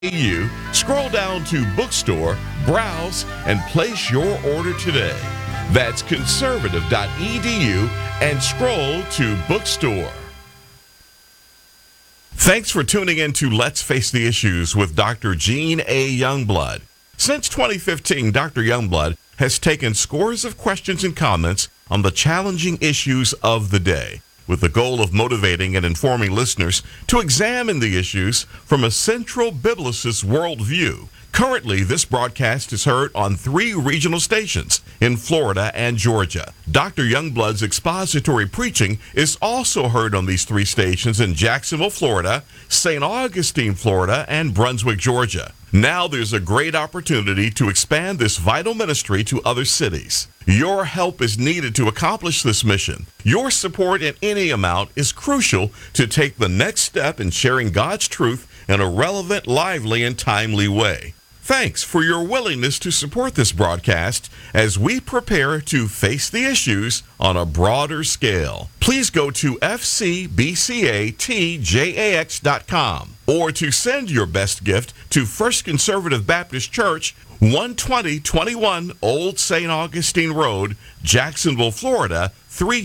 You scroll down to bookstore, browse, and place your order today. That's conservative.edu and scroll to bookstore. Thanks for tuning in to Let's Face the Issues with Dr. Gene A. Youngblood. Since 2015, Dr. Youngblood has taken scores of questions and comments on the challenging issues of the day, with the goal of motivating and informing listeners to examine the issues from a central biblicist worldview. Currently, this broadcast is heard on 3 regional stations in Florida and Georgia. Dr. Youngblood's expository preaching is also heard on these 3 stations in Jacksonville, Florida, St. Augustine, Florida, and Brunswick, Georgia. Now there's a great opportunity to expand this vital ministry to other cities. Your help is needed to accomplish this mission. Your support in any amount is crucial to take the next step in sharing God's truth in a relevant, lively, and timely way. Thanks for your willingness to support this broadcast as we prepare to face the issues on a broader scale. Please go to fcbcatjax.com or to send your best gift to First Conservative Baptist Church, 12021 Old St. Augustine Road, Jacksonville, Florida,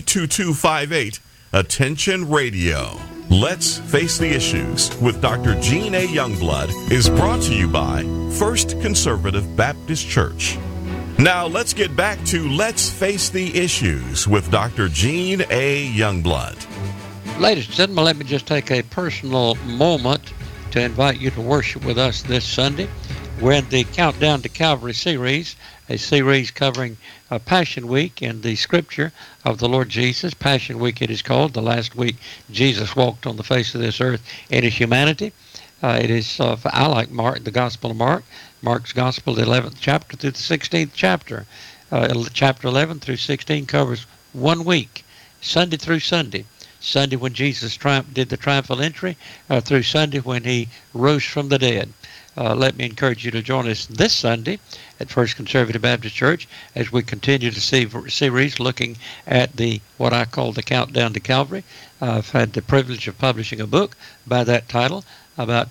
32258. Attention Radio. Let's Face the Issues with Dr. Gene A. Youngblood is brought to you by First Conservative Baptist Church. Now let's get back to Let's Face the Issues with Dr. Gene A. Youngblood. Ladies and gentlemen, let me just take a personal moment to invite you to worship with us this Sunday. We're in the Countdown to Calvary series, a series covering Passion Week and the scripture of the Lord Jesus. Passion Week it is called, the last week Jesus walked on the face of this earth in his humanity. It is, I like Mark, the Gospel of Mark, Mark's Gospel, the 11th chapter through the 16th chapter. Chapter 11 through 16 covers 1 week, Sunday through Sunday. Sunday when Jesus did the triumphal entry, through Sunday when he rose from the dead. Let me encourage you to join us this Sunday at First Conservative Baptist Church as we continue to see series looking at what I call the Countdown to Calvary. I've had the privilege of publishing a book by that title, about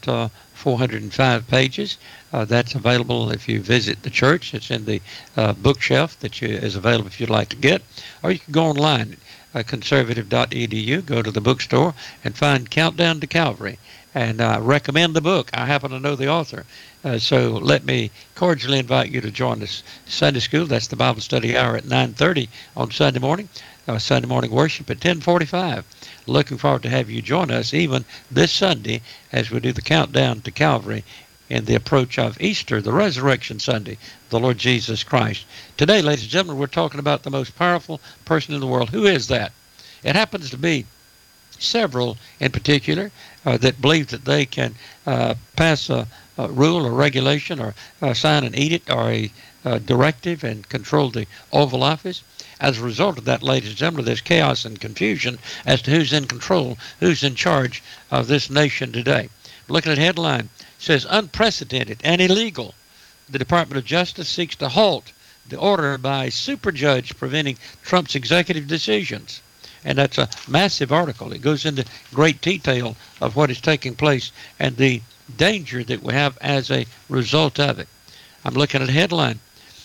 405 pages. That's available if you visit the church. It's in the bookshelf that is available if you'd like to get, or you can go online at conservative.edu, go to the bookstore and find Countdown to Calvary. And I recommend the book. I happen to know the author. So let me cordially invite you to join us Sunday school. That's the Bible study hour at 9:30 on Sunday morning. Sunday morning worship at 10:45. Looking forward to have you join us even this Sunday as we do the Countdown to Calvary in the approach of Easter, the Resurrection Sunday, the Lord Jesus Christ. Today, ladies and gentlemen, we're talking about the most powerful person in the world. Who is that? It happens to be several in particular that believe that they can pass a rule or regulation or sign an edict or a directive and control the Oval Office. As a result of that, ladies and gentlemen, there's chaos and confusion as to who's in control, who's in charge of this nation today. Looking at the headline, it says, unprecedented and illegal. The Department of Justice seeks to halt the order by a super judge preventing Trump's executive decisions. And that's a massive article. It goes into great detail of what is taking place and the danger that we have as a result of it. I'm looking at a headline.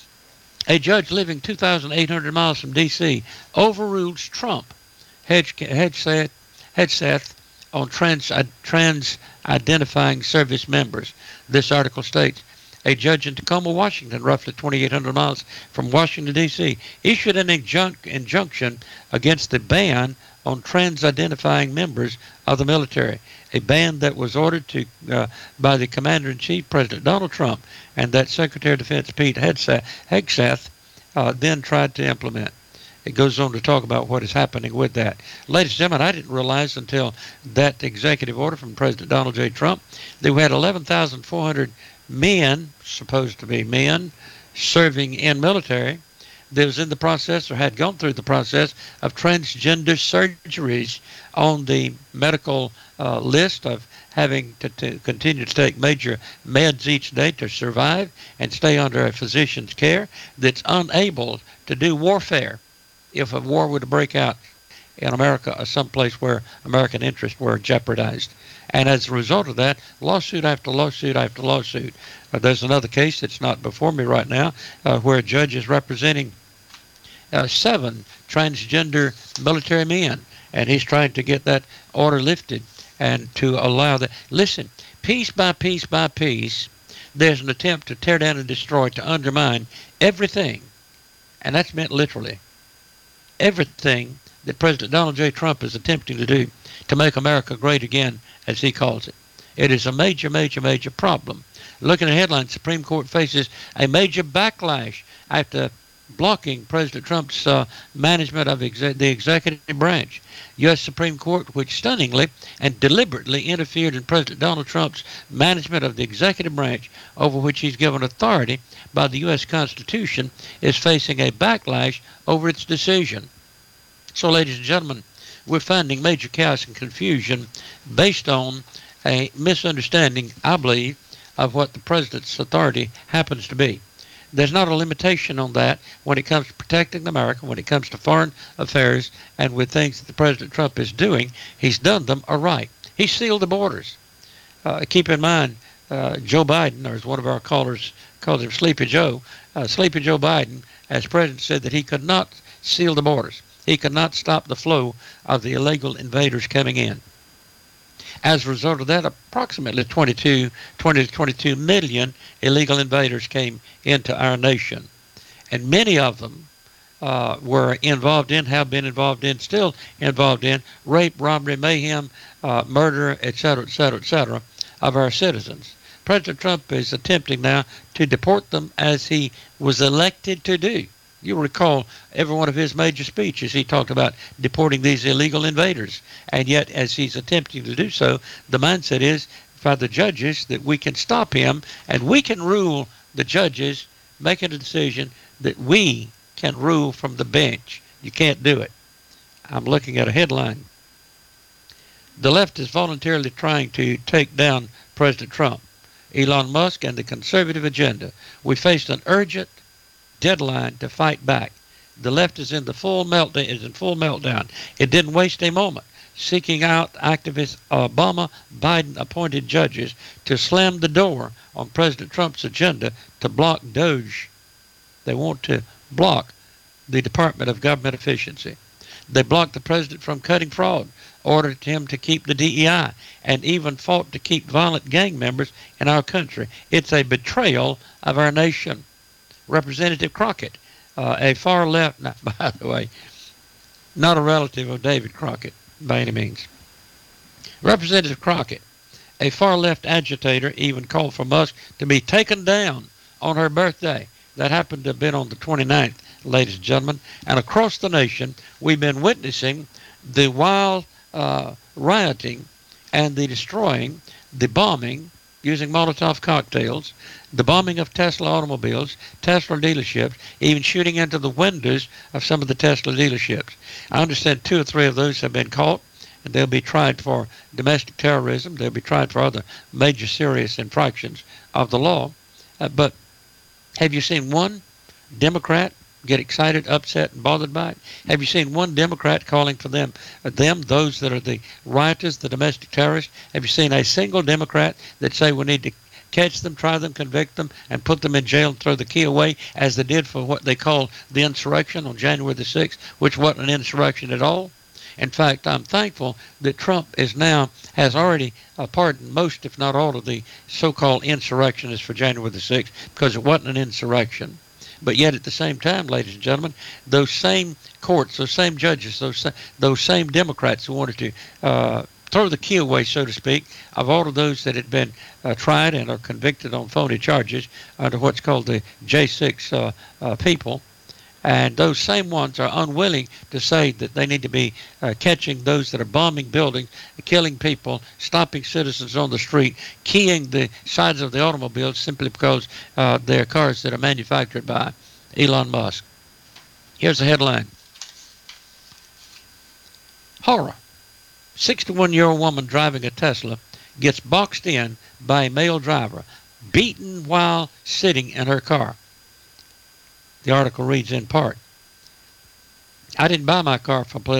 A judge living 2,800 miles from D.C. overrules Trump headset on trans identifying service members. This article states, a judge in Tacoma, Washington, roughly 2,800 miles from Washington, D.C., issued an injunction against the ban on trans-identifying members of the military, a ban that was ordered by the Commander-in-Chief, President Donald Trump, and that Secretary of Defense Pete Hegseth then tried to implement. It goes on to talk about what is happening with that. Ladies and gentlemen, I didn't realize until that executive order from President Donald J. Trump that we had 11,400 men, supposed to be men, serving in military that was in the process or had gone through the process of transgender surgeries on the medical list of having to continue to take major meds each day to survive and stay under a physician's care, that's unable to do warfare if a war were to break out in America or someplace where American interests were jeopardized. And as a result of that, lawsuit after lawsuit after lawsuit. There's another case that's not before me right now where a judge is representing 7 transgender military men, and he's trying to get that order lifted and to allow that. Listen, piece by piece by piece, there's an attempt to tear down and destroy, to undermine everything, and that's meant literally, everything that President Donald J. Trump is attempting to do to make America great again, as he calls it. It is a major, major, major problem. Looking at headlines, Supreme Court faces a major backlash after blocking President Trump's management of the executive branch. U.S. Supreme Court, which stunningly and deliberately interfered in President Donald Trump's management of the executive branch, over which he's given authority by the U.S. Constitution, is facing a backlash over its decision. So, ladies and gentlemen, we're finding major chaos and confusion based on a misunderstanding, I believe, of what the president's authority happens to be. There's not a limitation on that when it comes to protecting America, when it comes to foreign affairs, and with things that the President Trump is doing. He's done them aright. He sealed the borders. Keep in mind, Joe Biden, or as one of our callers calls him, Sleepy Joe, Sleepy Joe Biden, as president, said that he could not seal the borders. He could not stop the flow of the illegal invaders coming in. As a result of that, approximately 20 to 22 million illegal invaders came into our nation. And many of them were involved in, have been involved in, still involved in rape, robbery, mayhem, murder, etc., etc., etc., of our citizens. President Trump is attempting now to deport them as he was elected to do. You'll recall every one of his major speeches, he talked about deporting these illegal invaders. And yet, as he's attempting to do so, the mindset is by the judges that we can stop him and we can rule, the judges, making a decision that we can rule from the bench. You can't do it. I'm looking at a headline. The left is voluntarily trying to take down President Trump, Elon Musk, and the conservative agenda. We faced an urgent deadline to fight back. The left is in full meltdown. It didn't waste a moment seeking out activist Obama Biden appointed judges to slam the door on President Trump's agenda to block DOGE. They want to block the Department of Government Efficiency. They blocked the president from cutting fraud, ordered him to keep the DEI, and even fought to keep violent gang members in our country. It's a betrayal of our nation. Representative Crockett, a far left, by the way, not a relative of David Crockett by any means. Representative Crockett, a far left agitator, even called for Musk to be taken down on her birthday. That happened to have been on the 29th, ladies and gentlemen. And across the nation, we've been witnessing the wild rioting and the destroying, the bombing, using Molotov cocktails, the bombing of Tesla automobiles, Tesla dealerships, even shooting into the windows of some of the Tesla dealerships. I understand 2 or 3 of those have been caught, and they'll be tried for domestic terrorism. They'll be tried for other major serious infractions of the law. But have you seen one Democrat get excited, upset, and bothered by it? Have you seen one Democrat calling for those that are the rioters, the domestic terrorists? Have you seen a single Democrat that say we need to catch them, try them, convict them, and put them in jail and throw the key away, as they did for what they called the insurrection on January the 6th, which wasn't an insurrection at all? In fact, I'm thankful that Trump has already pardoned most, if not all, of the so-called insurrectionists for January the 6th, because it wasn't an insurrection. But yet at the same time, ladies and gentlemen, those same courts, those same judges, those same Democrats who wanted to throw the key away, so to speak, of all of those that had been tried and are convicted on phony charges under what's called the J6 people. And those same ones are unwilling to say that they need to be catching those that are bombing buildings, killing people, stopping citizens on the street, keying the sides of the automobiles simply because they're cars that are manufactured by Elon Musk. Here's a headline. Horror. 61-year-old woman driving a Tesla gets boxed in by a male driver, beaten while sitting in her car. The article reads in part, I didn't buy my car for political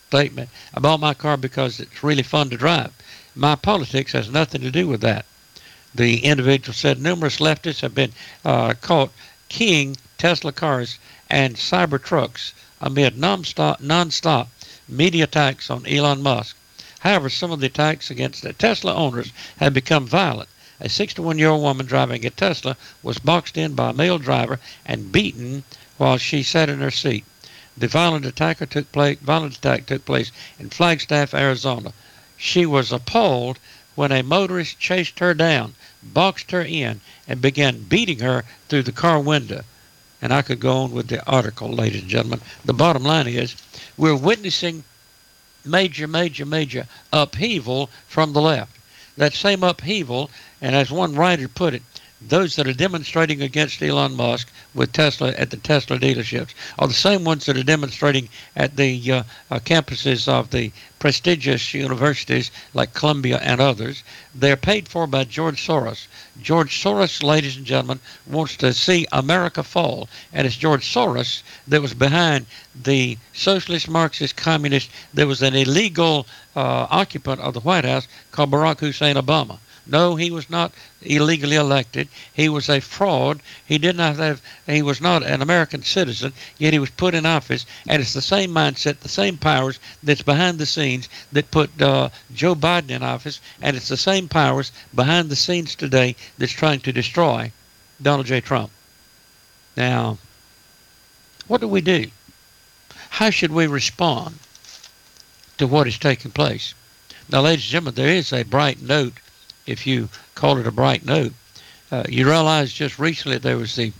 statement. I bought my car because it's really fun to drive. My politics has nothing to do with that. The individual said numerous leftists have been caught keying Tesla cars and cyber trucks amid nonstop media attacks on Elon Musk. However, some of the attacks against the Tesla owners have become violent. A 61-year-old woman driving a Tesla was boxed in by a male driver and beaten while she sat in her seat. The violent attack took place in Flagstaff, Arizona. She was appalled when a motorist chased her down, boxed her in, and began beating her through the car window. And I could go on with the article, ladies and gentlemen. The bottom line is we're witnessing major upheaval from the left. That same upheaval, and as one writer put it, those that are demonstrating against Elon Musk with Tesla at the Tesla dealerships are the same ones that are demonstrating at the campuses of the prestigious universities like Columbia and others. They're paid for by George Soros. George Soros, ladies and gentlemen, wants to see America fall, and it's George Soros that was behind the socialist, Marxist, communist. There was an illegal occupant of the White House called Barack Hussein Obama. No, he was not illegally elected. He was a fraud. He was not an American citizen, yet he was put in office. And it's the same mindset, the same powers that's behind the scenes that put Joe Biden in office. And it's the same powers behind the scenes today that's trying to destroy Donald J. Trump. Now, what do we do? How should we respond to what is taking place? Now, ladies and gentlemen, there is a bright note. If you call it a bright note, you realize just recently there was the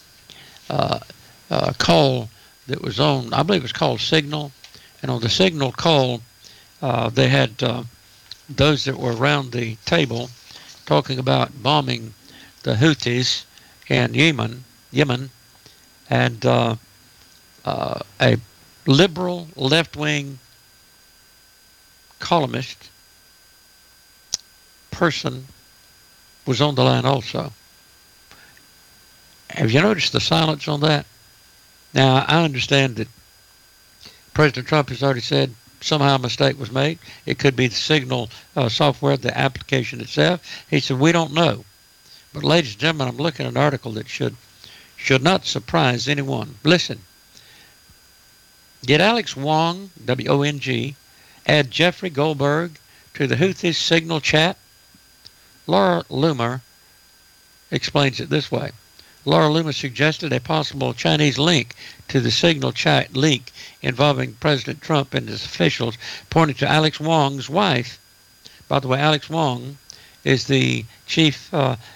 call that was on, I believe it was called Signal, and on the Signal call, they had those that were around the table talking about bombing the Houthis in Yemen, and a liberal left-wing columnist person was on the line also. Have you noticed the silence on that? Now, I understand that President Trump has already said somehow a mistake was made. It could be the Signal software, the application itself. He said, we don't know. But ladies and gentlemen, I'm looking at an article that should not surprise anyone. Listen. Did Alex Wong, W-O-N-G, add Jeffrey Goldberg to the Houthis Signal chat? Laura Loomer explains it this way. Laura Loomer suggested a possible Chinese link to the Signal chat leak involving President Trump and his officials, pointing to Alex Wong's wife. By the way, Alex Wong is the chief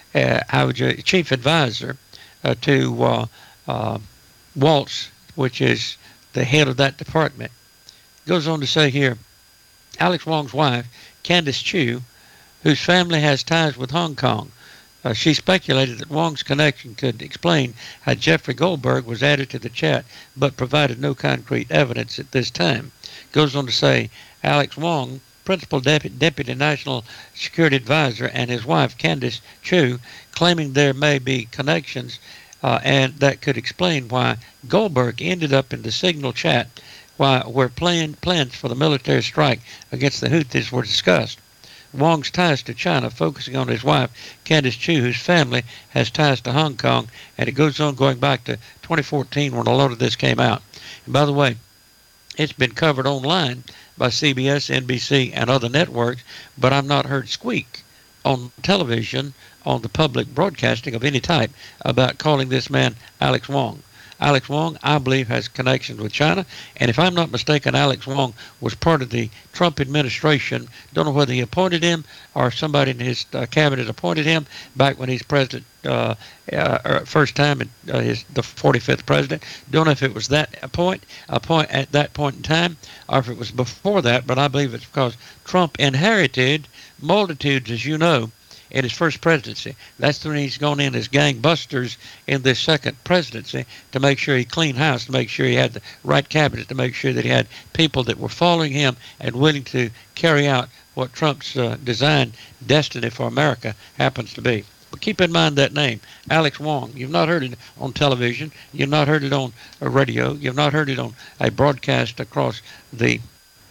advisor to Waltz, which is the head of that department. Goes on to say here, Alex Wong's wife, Candace Chu, whose family has ties with Hong Kong. She speculated that Wong's connection could explain how Jeffrey Goldberg was added to the chat, but provided no concrete evidence at this time. Goes on to say, Alex Wong, Principal Deputy National Security Advisor, and his wife, Candace Chu, claiming there may be connections and that could explain why Goldberg ended up in the Signal chat where plans for the military strike against the Houthis were discussed. Wong's ties to China, focusing on his wife, Candace Chu, whose family has ties to Hong Kong, and it goes on going back to 2014 when a lot of this came out. And by the way, it's been covered online by CBS, NBC, and other networks, but I've not heard squeak on television, on the public broadcasting of any type, about calling this man Alex Wong. Alex Wong, I believe, has connections with China. And if I'm not mistaken, Alex Wong was part of the Trump administration. Don't know whether he appointed him or somebody in his cabinet appointed him back when he's president, first time, the 45th president. Don't know if it was a point at that point in time, or if it was before that, but I believe it's because Trump inherited multitudes, as you know, in his first presidency. That's the reason he's gone in as gangbusters in this second presidency, to make sure he cleaned house, to make sure he had the right cabinet, to make sure that he had people that were following him and willing to carry out what Trump's designed destiny for America happens to be. But keep in mind that name, Alex Wong. You've not heard it on television. You've not heard it on a radio. You've not heard it on a broadcast across the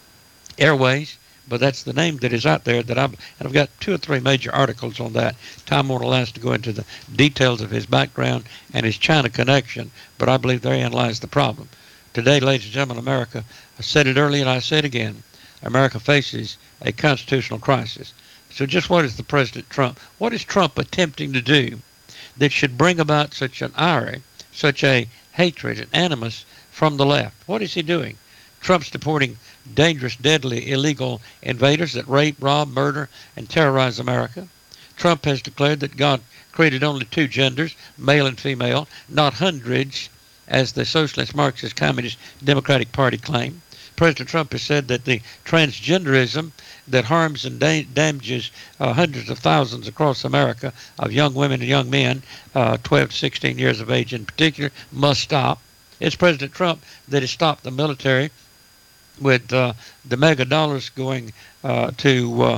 Airways, but that's the name that is out there that I've got 2 or 3 major articles on that. Time won't allow us to go into the details of his background and his China connection, but I believe therein lies the problem. Today, ladies and gentlemen, America, I said it earlier and I say it again, America faces a constitutional crisis. So just what is what is Trump attempting to do that should bring about such an ire, such a hatred and animus from the left? What is he doing? Trump's deporting dangerous, deadly, illegal invaders that rape, rob, murder, and terrorize America. Trump has declared that God created only 2 genders, male and female, not hundreds, as the Socialist, Marxist, Communist, Democratic Party claim. President Trump has said that the transgenderism that harms and damages hundreds of thousands across America of young women and young men, 12 to 16 years of age in particular, must stop. It's President Trump that has stopped the military with the mega dollars going to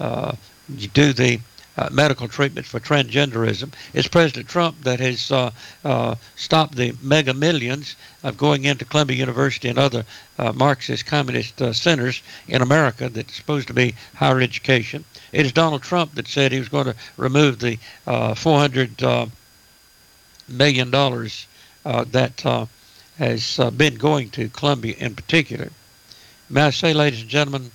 do the medical treatment for transgenderism. It's President Trump that has stopped the mega millions of going into Columbia University and other Marxist communist centers in America that's supposed to be higher education. It is Donald Trump that said he was going to remove the $400 million that has been going to Columbia in particular. May I say, ladies and gentlemen,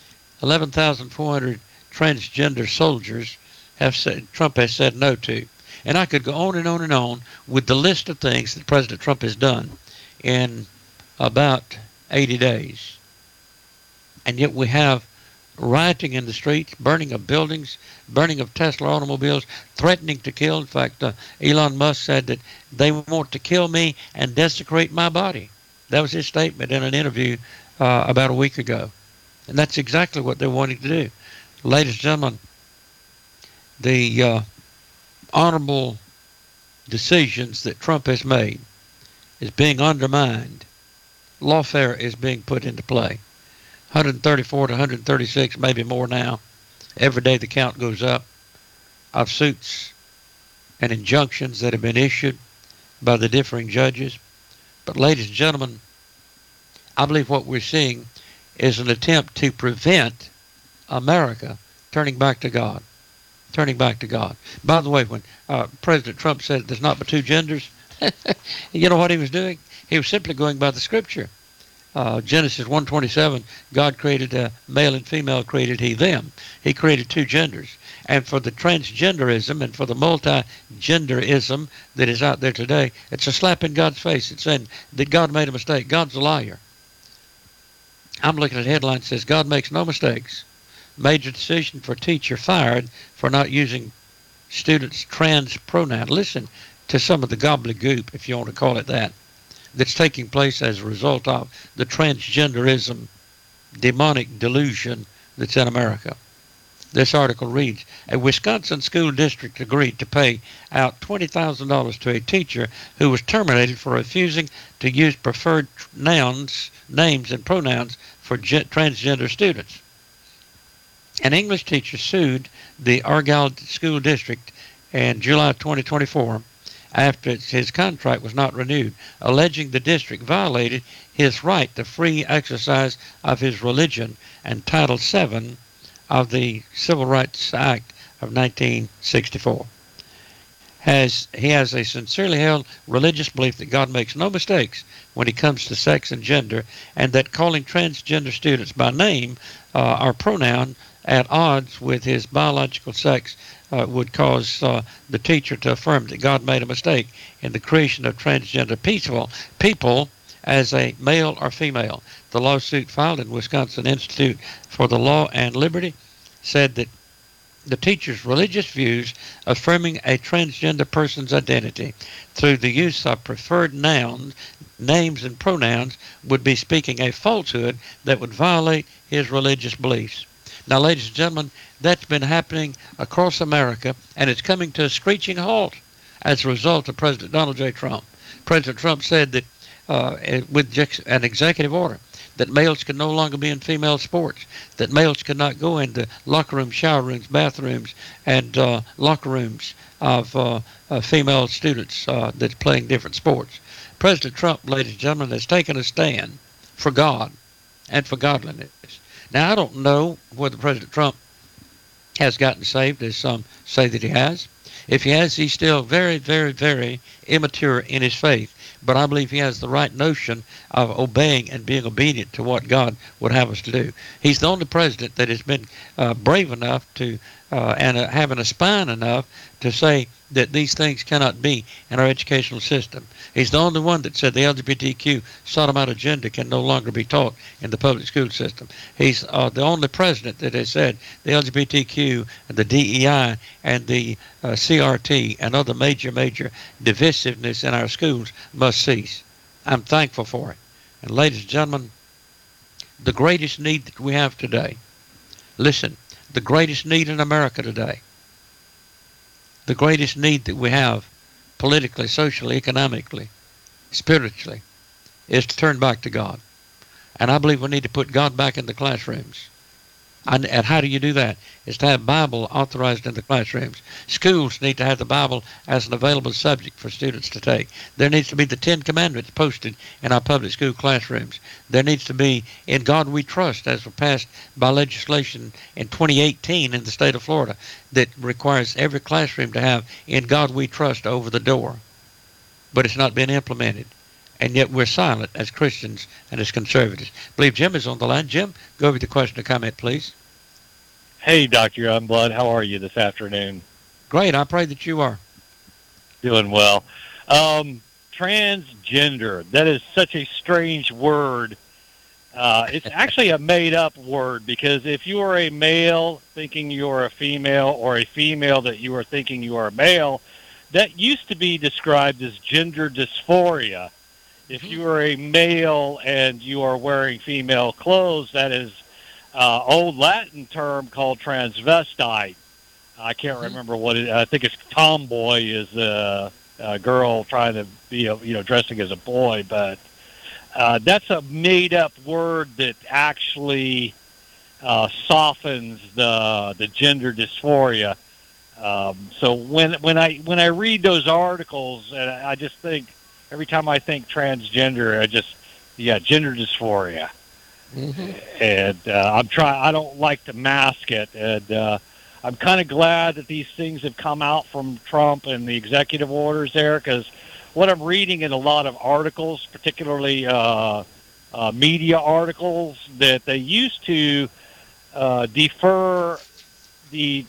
11,400 transgender soldiers Trump has said no to. And I could go on and on and on with the list of things that President Trump has done in about 80 days. And yet we have rioting in the streets, burning of buildings, burning of Tesla automobiles, threatening to kill. In fact, Elon Musk said that they want to kill me and desecrate my body. That was his statement in an interview about a week ago. And that's exactly what they're wanting to do. Ladies and gentlemen, the honorable decisions that Trump has made is being undermined. Lawfare is being put into play. 134 to 136, maybe more now. Every day the count goes up of suits and injunctions that have been issued by the differing judges. But ladies and gentlemen, I believe what we're seeing is an attempt to prevent America turning back to God. Turning back to God. By the way, when President Trump said there's not but 2 genders, you know what he was doing? He was simply going by the scripture. Genesis 1:27, God created male and female, created he them. He created 2 genders. And for the transgenderism and for the multi-genderism that is out there today, it's a slap in God's face. It's saying that God made a mistake. God's a liar. I'm looking at a headline that says, God makes no mistakes. Major decision for teacher fired for not using students' trans pronoun. Listen to some of the gobbledygook, if you want to call it that, that's taking place as a result of the transgenderism demonic delusion that's in America. This article reads, a Wisconsin school district agreed to pay out $20,000 to a teacher who was terminated for refusing to use preferred names and pronouns for transgender students. An English teacher sued the Argyle School District in July 2024 after his contract was not renewed, alleging the district violated his right to free exercise of his religion and Title VII of the Civil Rights Act of 1964. He has a sincerely held religious belief that God makes no mistakes when it comes to sex and gender, and that calling transgender students by name or pronoun at odds with his biological sex would cause the teacher to affirm that God made a mistake in the creation of transgender people as a male or female. The lawsuit filed in Wisconsin Institute for the Law and Liberty said that the teacher's religious views affirming a transgender person's identity through the use of preferred nouns, names, and pronouns would be speaking a falsehood that would violate his religious beliefs. Now, ladies and gentlemen, that's been happening across America, and it's coming to a screeching halt as a result of President Donald J. Trump. President Trump said that with an executive order that males can no longer be in female sports, that males cannot go into locker rooms, shower rooms, bathrooms, and locker rooms of female students that's playing different sports. President Trump, ladies and gentlemen, has taken a stand for God and for godliness. Now, I don't know whether President Trump has gotten saved, as some say that he has. If he has, he's still very, very, very immature in his faith. But I believe he has the right notion of obeying and being obedient to what God would have us to do. He's the only president that has been brave enough to and having a spine enough to say that these things cannot be in our educational system. He's the only one that said the LGBTQ sodomite agenda can no longer be taught in the public school system. He's the only president that has said the LGBTQ, the DEI, and the CRT and other major divisiveness in our schools must cease. I'm thankful for it. And ladies and gentlemen, the greatest need that we have today, listen, the greatest need in America today, the greatest need that we have politically, socially, economically, spiritually, is to turn back to God. And I believe we need to put God back in the classrooms. And how do you do that? Is to have Bible authorized in the classrooms. Schools need to have the Bible as an available subject for students to take. There needs to be the 10 Commandments posted in our public school classrooms. There needs to be In God We Trust, as was passed by legislation in 2018 in the state of Florida, that requires every classroom to have In God We Trust over the door. But it's not been implemented. And yet we're silent as Christians and as conservatives. I believe Jim is on the line. Jim, go over the question or comment, please. Hey, Dr. Youngblood. How are you this afternoon? Great. I pray that you are. Doing well. Transgender. That is such a strange word. It's actually a made-up word, because if you are a male thinking you are a female, or a female that you are thinking you are a male, that used to be described as gender dysphoria. If you are a male and you are wearing female clothes, that is old Latin term called transvestite. I can't remember what it. I think it's tomboy is a girl trying to be dressing as a boy, but that's a made-up word that actually softens the gender dysphoria. So when I read those articles, and I just think, every time I think transgender, gender dysphoria. And I don't like to mask it, and I'm kind of glad that these things have come out from Trump and the executive orders there, because what I'm reading in a lot of articles, particularly media articles, that they used to defer the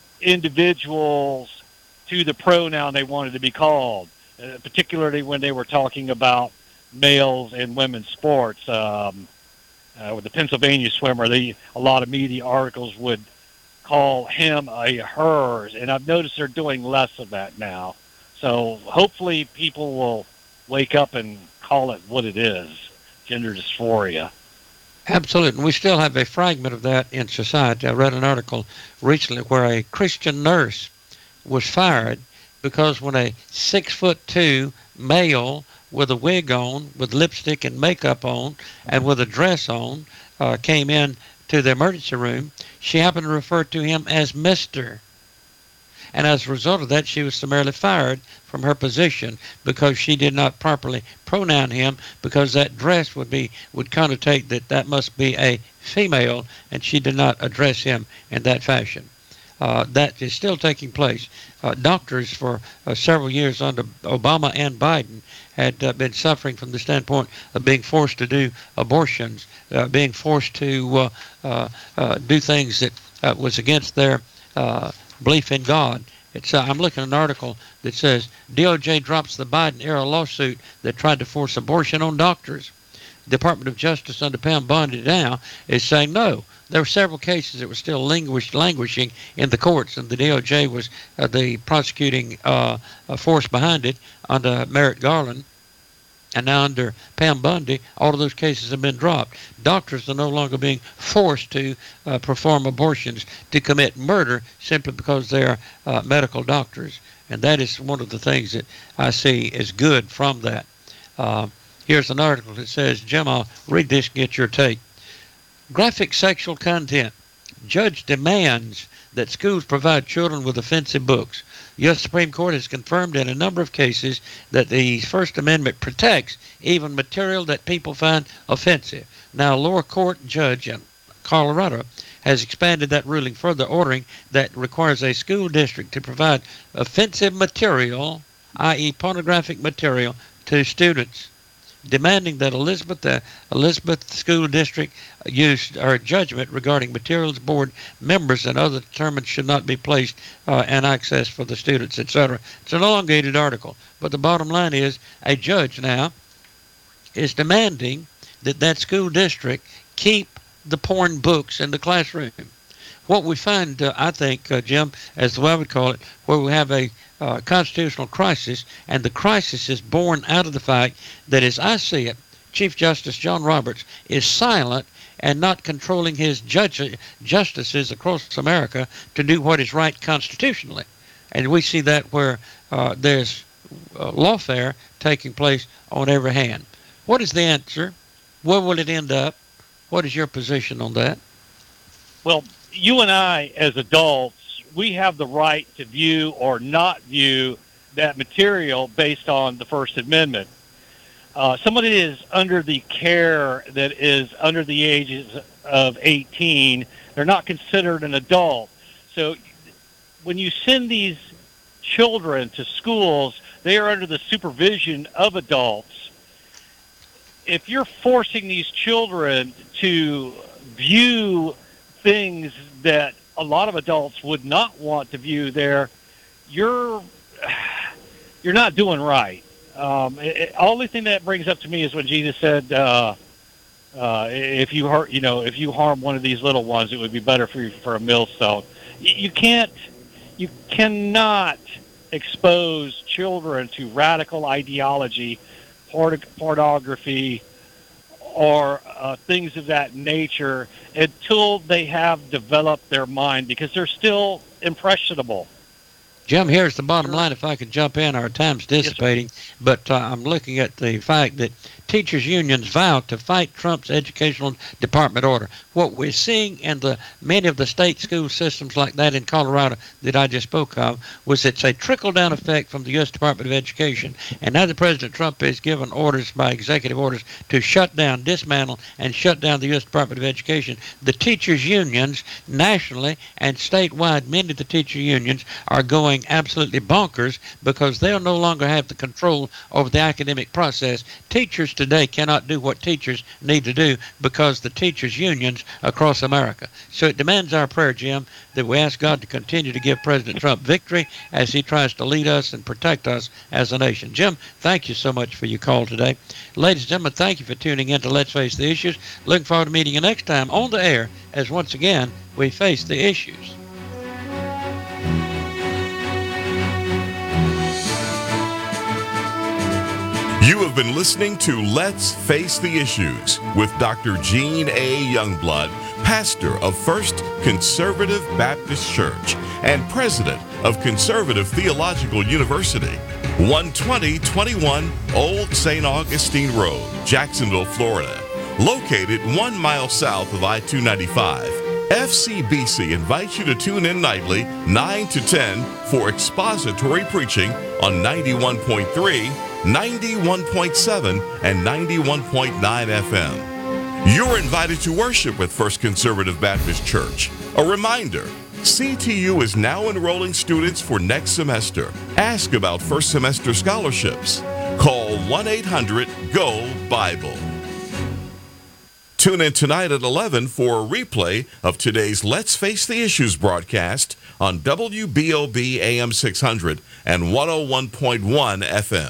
individuals to the pronoun they wanted to be called, particularly when they were talking about males in women's sports. With the Pennsylvania swimmer, a lot of media articles would call him a hers, and I've noticed they're doing less of that now. So hopefully people will wake up and call it what it is, gender dysphoria. Absolutely. And we still have a fragment of that in society. I read an article recently where a Christian nurse was fired because when a 6'2" male with a wig on, with lipstick and makeup on, and with a dress on, came in to the emergency room, she happened to refer to him as Mr. And as a result of that, she was summarily fired from her position because she did not properly pronoun him, because that dress would connotate that must be a female, and she did not address him in that fashion. That is still taking place. Doctors for several years under Obama and Biden had been suffering from the standpoint of being forced to do abortions, being forced to do things that was against their belief in God. I'm looking at an article that says DOJ drops the Biden-era lawsuit that tried to force abortion on doctors. The Department of Justice under Pam Bondi now is saying no. There were several cases that were still languishing in the courts, and the DOJ was the prosecuting force behind it under Merrick Garland. And now under Pam Bondi, all of those cases have been dropped. Doctors are no longer being forced to perform abortions, to commit murder, simply because they are medical doctors. And that is one of the things that I see as good from that. Here's an article that says, Jim, I'll read this and get your take. Graphic sexual content. Judge demands that schools provide children with offensive books. U.S. Supreme Court has confirmed in a number of cases that the First Amendment protects even material that people find offensive. Now, a lower court judge, and Colorado has expanded that ruling further, ordering that requires a school district to provide offensive material, i.e. pornographic material, to students, demanding that Elizabeth School District use our judgment regarding materials board members and other determined should not be placed and access for the students, etc. It's an elongated article, but the bottom line is a judge now is demanding that that school district keep the porn books in the classroom. What we find, I think, Jim, as the way I would call it, where we have a constitutional crisis, and the crisis is born out of the fact that, as I see it, Chief Justice John Roberts is silent and not controlling his justices across America to do what is right constitutionally. And we see that where there's lawfare taking place on every hand. What is the answer? Where will it end up? What is your position on that? Well, you and I, as adults, we have the right to view or not view that material based on the First Amendment. Somebody is under the care that is under the ages of 18, they're not considered an adult. So when you send these children to schools, they are under the supervision of adults. If you're forcing these children to view things that a lot of adults would not want to view there, you're not doing right. Only thing that brings up to me is when Jesus said, if you harm one of these little ones, it would be better for you for a millstone. You cannot expose children to radical ideology, pornography, or things of that nature until they have developed their mind, because they're still impressionable. Jim, here's the bottom line, if I could jump in. Our time's dissipating, but I'm looking at the fact that teachers' unions vow to fight Trump's educational department order. What we're seeing in many of the state school systems like that in Colorado that I just spoke of was it's a trickle-down effect from the U.S. Department of Education. And now that President Trump has given orders by executive orders to shut down, dismantle, and shut down the U.S. Department of Education, the teachers' unions nationally and statewide, many of the teacher unions are going absolutely bonkers because they'll no longer have the control over the academic process. Teachers today cannot do what teachers need to do because the teachers' unions across America. So it demands our prayer, Jim, that we ask God to continue to give President Trump victory as he tries to lead us and protect us as a nation. Jim, thank you so much for your call today. Ladies and gentlemen, thank you for tuning in to Let's Face the Issues. Looking forward to meeting you next time on the air as once again we face the issues. You have been listening to Let's Face the Issues with Dr. Gene A. Youngblood, pastor of First Conservative Baptist Church and president of Conservative Theological University, 12021 Old St. Augustine Road, Jacksonville, Florida. Located 1 mile south of I-295, FCBC invites you to tune in nightly 9 to 10 for expository preaching on 91.3, 91.7, and 91.9 FM. You're invited to worship with First Conservative Baptist Church. A reminder, CTU is now enrolling students for next semester. Ask about first semester scholarships. Call 1-800-GO-BIBLE. Tune in tonight at 11 for a replay of today's Let's Face the Issues broadcast on WBOB AM 600 and 101.1 FM.